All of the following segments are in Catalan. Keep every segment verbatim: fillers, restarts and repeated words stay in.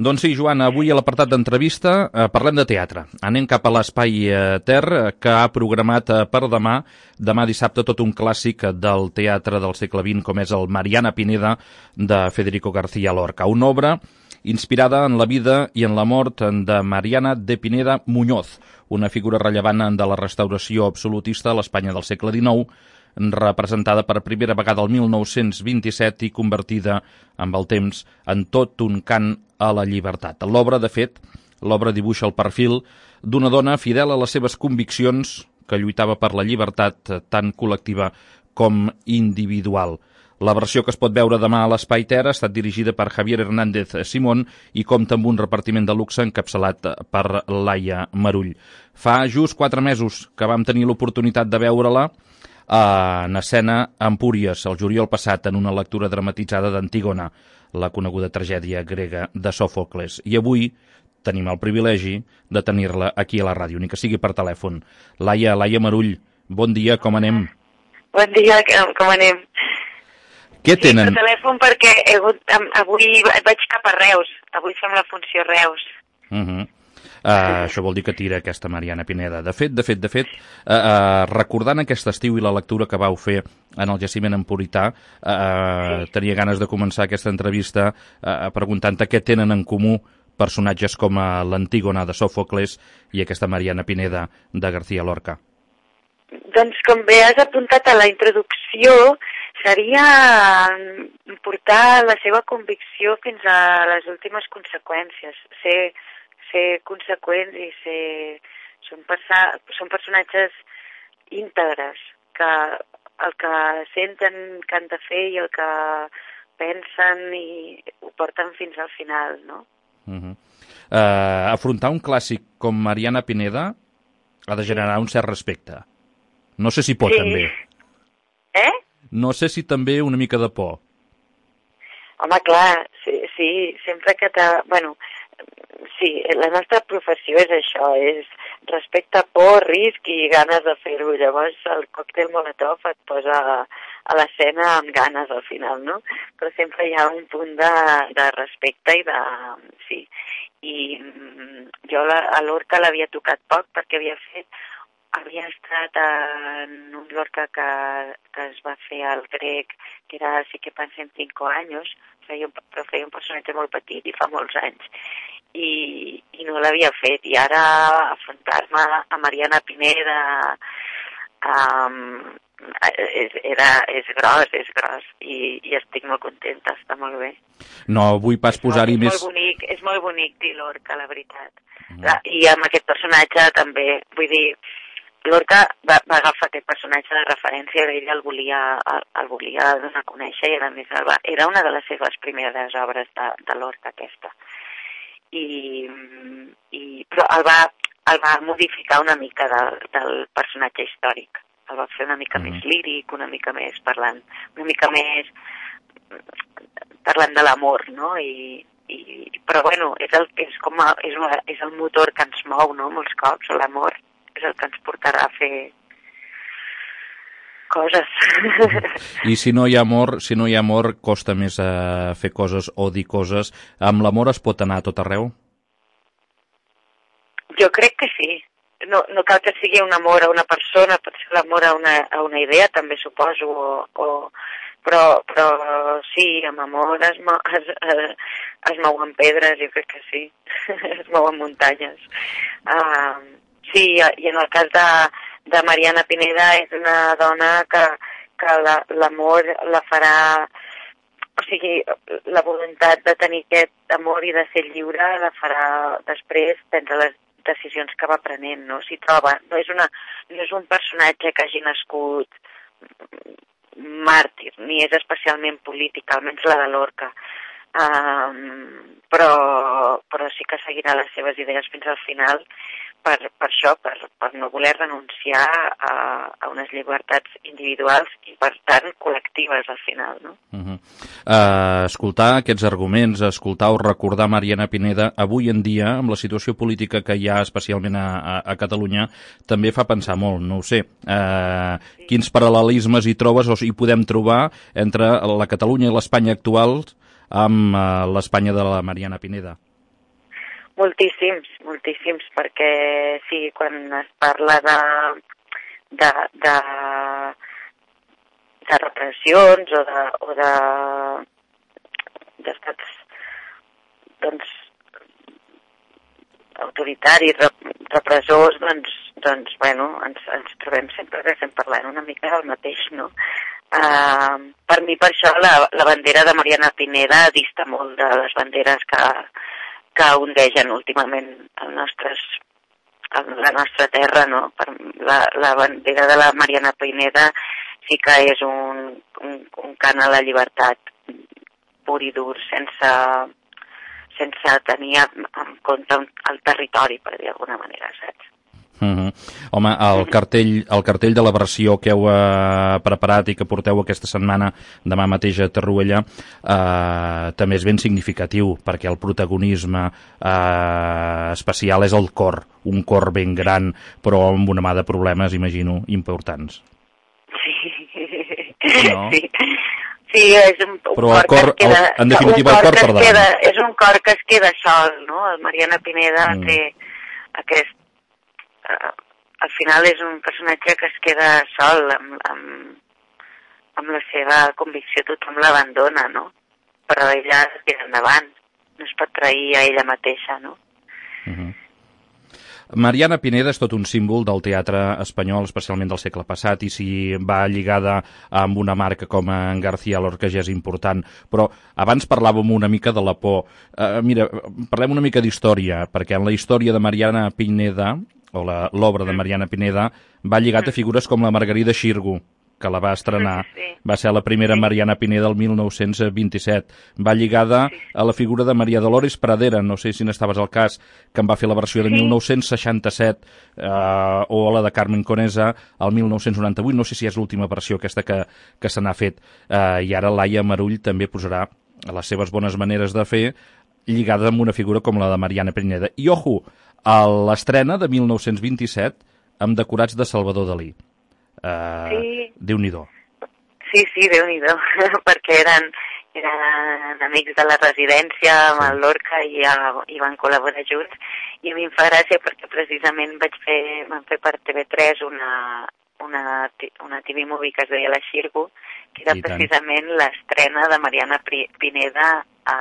Doncs sí, Joan, avui a l'apartat d'entrevista eh, parlem de teatre. Anem cap a l'Espai eh, Ter, eh, que ha programat eh, per demà, demà dissabte, tot un clàssic del teatre del segle vint, com és el Mariana Pineda, de Federico García Lorca. Una obra inspirada en la vida i en la mort de Mariana de Pineda Muñoz, una figura rellevant de la restauració absolutista a l'Espanya del segle dinou, representada per primera vegada el mil nou-cents vint-i-set i convertida amb el temps en tot un cant a la llibertat. L'obra, de fet, l'obra dibuixa el perfil d'una dona fidel a les seves conviccions que lluitava per la llibertat tant col·lectiva com individual. La versió que es pot veure demà a l'Espai Ter ha estat dirigida per Javier Hernández Simón i compta amb un repartiment de luxe encapçalat per Laia Marull. Fa just quatre mesos que vam tenir l'oportunitat de veure-la en escena a Empúries, el juliol passat, en una lectura dramatitzada d'Antígona, la coneguda tragèdia grega de Sòfocles. I avui tenim el privilegi de tenir-la aquí a la ràdio, ni que sigui per telèfon. Laia, Laia Marull, bon dia, com anem? Bon dia, com anem? Què tenen? Sí, per telèfon perquè he hagut, avui vaig cap a Reus, avui fem la funció Reus. Uh -huh. Uh, això vol dir que tira aquesta Mariana Pineda. De fet, de fet, de fet, uh, uh, recordant aquest estiu i la lectura que vau fer en el jaciment empurità, uh, sí. tenia ganes de començar aquesta entrevista uh, preguntant-te què tenen en comú personatges com uh, l'Antígona de Sòfocles i aquesta Mariana Pineda de García Lorca. Doncs com bé has apuntat a la introducció, seria portar la seva convicció fins a les últimes conseqüències, ser ser conseqüents i ser... Són, persa... són personatges íntegres, que el que senten que han de fer i el que pensen i ho porten fins al final, no? Uh -huh. uh, afrontar un clàssic com Mariana Pineda ha de generar un cert respecte. No sé si pot, sí. també. Eh? No sé si també una mica de por. Home, clar, sí, sí sempre que te... Bueno, sí, la nostra professió és això, és respecte, por, risc i ganes de fer-ho. Llavors el còctel Molotov et posa a l'escena amb ganes al final, no? Però sempre hi ha un punt de, de respecte i de... Sí. I jo la, a Lorca l'havia tocat poc perquè havia fet... Havia estat en un Lorca que, que es va fer al grec, que era Sí que pensem cinco anys, feia un, però feia un personatge molt petit i fa molts anys. I, i no l'havia fet, i ara afrontar-me a Mariana Pineda um, és, era, és gros, és gros, i, i estic molt contenta, està molt bé. No vull pas posar-hi més... És molt bonic, és molt bonic dir Lorca, la veritat. Mm. La, I amb aquest personatge també, vull dir, Lorca va, va agafar aquest personatge de referència, ell el volia, el, el volia donar a conèixer i a més el va, era una de les seves primeres obres de, de Lorca aquesta. I, i, però el va, el va modificar una mica del, del personatge històric. El va fer una mica mm. més líric, una mica més parlant, una mica més parlant de l'amor, no? I, i, però bueno, és el, és, com a, és, una, és el motor que ens mou, no? Molts cops, l'amor és el que ens portarà a fer coses. I si no hi ha amor, si no hi ha amor, costa més uh, fer coses o dir coses. Amb l'amor es pot anar a tot arreu? Jo crec que sí. No, no cal que sigui un amor a una persona, pot ser l'amor a una, a una idea, també suposo, o, o, però, però sí, amb amor es, es, es, es mouen pedres, jo crec que sí. Es mouen muntanyes. Uh, sí, i en el cas de de Mariana Pineda és una dona que, que l'amor la, la farà, o sigui, la voluntat de tenir aquest amor i de ser lliure la farà després prendre les decisions que va prenent, no? S'hi troba. No és, una, no és un personatge que hagi nascut màrtir, ni és especialment política, almenys la de Lorca. Um, però, però sí que seguirà les seves idees fins al final, per, per això, per, per no voler renunciar a, a unes llibertats individuals i, per tant, col·lectives al final, no? Uh-huh. uh, escoltar aquests arguments, escoltar o recordar Mariana Pineda, avui en dia, amb la situació política que hi ha especialment a, a, a Catalunya, també fa pensar molt, no ho sé. Uh, sí. Quins paral·lelismes hi trobes o hi podem trobar entre la Catalunya i l'Espanya actual amb uh, l'Espanya de la Mariana Pineda? Moltíssims, moltíssims, perquè sí, quan es parla de, de, de, de repressions o de, o de d'estats doncs autoritaris, repressors, doncs, doncs bueno, ens, ens trobem sempre que estem parlant una mica del mateix, no? Uh, per mi, per això, la, la bandera de Mariana Pineda dista molt de les banderes que, que ondegen últimament el nostres, el, la nostra terra, no? Per la, la bandera de la Mariana Pineda sí que és un, un, un cant a la llibertat pur i dur, sense, sense tenir en compte el territori, per dir d'alguna manera, saps? Uh-huh. Home, el cartell, el cartell de la versió que heu eh, preparat i que porteu aquesta setmana demà mateix a Torroella eh, també és ben significatiu, perquè el protagonisme eh, especial és el cor, un cor ben gran, però amb una mà de problemes, imagino, importants. Sí, no? sí. Sí, és un, un però el cor, cor que es queda... el, en definitiva, el cor per davant. Queda, és un cor que es queda sol, no? El Mariana Pineda mm. té aquest... Uh, al final és un personatge que es queda sol amb, amb, amb la seva convicció, tothom l'abandona, no? Però ella es tira endavant, no es pot trair a ella mateixa, no? Uh-huh. Mariana Pineda és tot un símbol del teatre espanyol, especialment del segle passat, i si va lligada amb una marca com en García Lorca ja és important. Però abans parlàvem una mica de la por. Uh, mira, parlem una mica d'història, perquè en la història de Mariana Pineda, o l'obra de Mariana Pineda, va lligat a figures com la Margarida Xirgu, que la va estrenar. Sí, sí. Va ser la primera sí. Mariana Pineda el mil nou-cents vint-i-set. Va lligada sí. a la figura de Maria Dolores Pradera, no sé si n'estaves al cas, que en va fer la versió de sí. mil nou-cents seixanta-set, eh, o la de Carmen Conesa el mil nou-cents noranta-vuit. No sé si és l'última versió aquesta que, que se n'ha fet. Eh, I ara Laia Marull també posarà les seves bones maneres de fer lligada amb una figura com la de Mariana Pineda. I, ojo, a l'estrena de mil nou-cents vint-i-set amb decorats de Salvador Dalí. Uh, sí. Déu-n'hi-do. Sí, sí, Déu-n'hi-do, perquè eren, eren amics de la residència amb sí. el Lorca i, uh, i van col·laborar junts, i a mi em fa gràcia perquè precisament vaig fer, vam fer per T V tres una, una, una T V movie que es deia La Xirgu, que era I precisament tant. l'estrena de Mariana Pineda a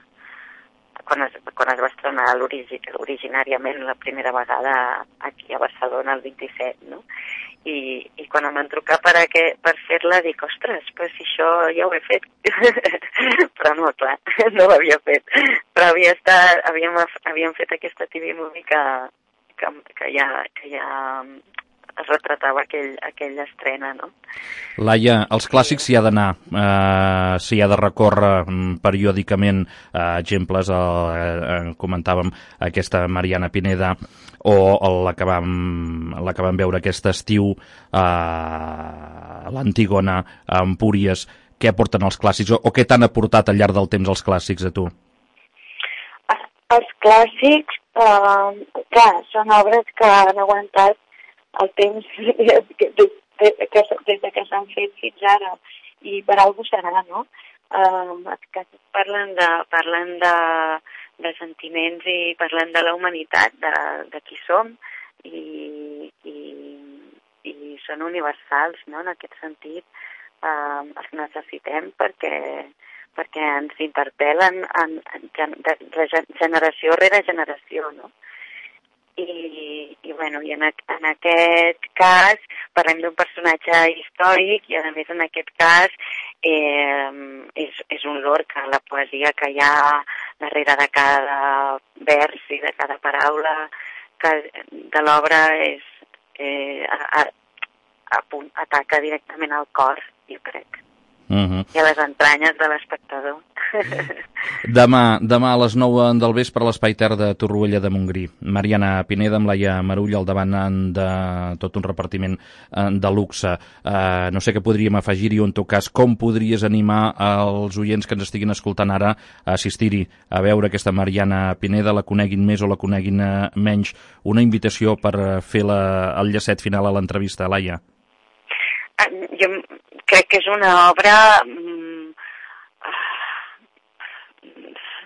Quan es, quan es va estrenar l'origi, originàriament la primera vegada aquí a Barcelona el vint-i-set, no? I, i quan em van trucar per, aquest, per fer-la dic, ostres, però si això ja ho he fet. Però no, clar, no ho havia fet. Però havia estat, havíem, havíem fet aquesta T V movie que, que, que, ja, que ja es retratava aquell, aquella estrena, no? Laia, els clàssics s'hi ha d'anar, eh, s'hi ha de recórrer periòdicament eh, exemples, eh, eh, comentàvem aquesta Mariana Pineda, o la que vam, la que vam veure aquest estiu, eh, l'Antígona, a Empúries. Què aporten els clàssics, o, o què t'han aportat al llarg del temps els clàssics a tu? Els clàssics, eh, clar, són obres que han aguantat el temps des, des, des, des que s'han fet fins ara, i per alguna serà, no? Uh, que parlen de, parlen de, de sentiments i parlen de la humanitat, de, de qui som, i, i, i són universals, no? En aquest sentit, uh, els necessitem perquè, perquè ens interpel·len en, en, de, de generació rere generació, no? I, i, bueno, i en, en aquest cas parlem d'un personatge històric i a més en aquest cas eh, és, és un Lorca, la poesia que hi ha darrere de cada vers i de cada paraula que de l'obra és eh, a, a, a punt, ataca directament al cor, jo crec. Uh-huh. I a les entranyes de l'espectador. Demà, demà a les nou del vespre a l'Espai Ter de Torroella de Montgrí. Mariana Pineda amb Laia Marull al davant de tot un repartiment de luxe. Uh, no sé què podríem afegir-hi, o en tot cas com podries animar els oients que ens estiguin escoltant ara a assistir-hi, a veure aquesta Mariana Pineda, la coneguin més o la coneguin menys. Una invitació per fer la, el llacet final a l'entrevista, Laia. Jo crec que és una obra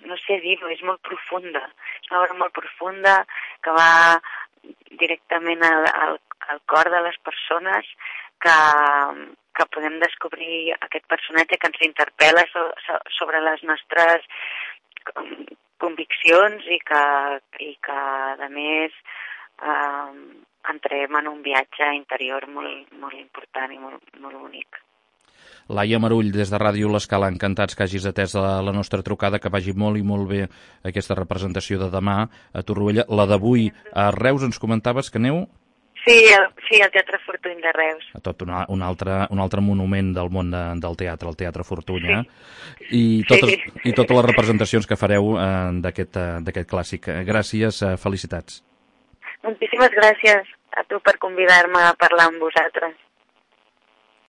no sé dir-ho, és molt profunda. És una obra molt profunda que va directament al, al, al cor de les persones, que, que podem descobrir aquest personatge que ens interpel·la so, so, sobre les nostres conviccions i que, i que a més, eh, entrem en un viatge interior molt, molt important i molt, molt bonic. Laia Marull, des de Ràdio L'Escala, encantats que hagis atès la, la nostra trucada, que vagi molt i molt bé aquesta representació de demà a Torroella. La d'avui a Reus, ens comentaves que aneu? Sí, el, sí, el Teatre Fortuny de Reus. Tot una, un, altre, un altre monument del món de, del teatre, el Teatre Fortuny, eh? Sí. I, totes, sí. i totes les representacions que fareu eh, d'aquest eh, clàssic. Gràcies, eh, felicitats. Moltíssimes gràcies a tu per convidar-me a parlar amb vosaltres.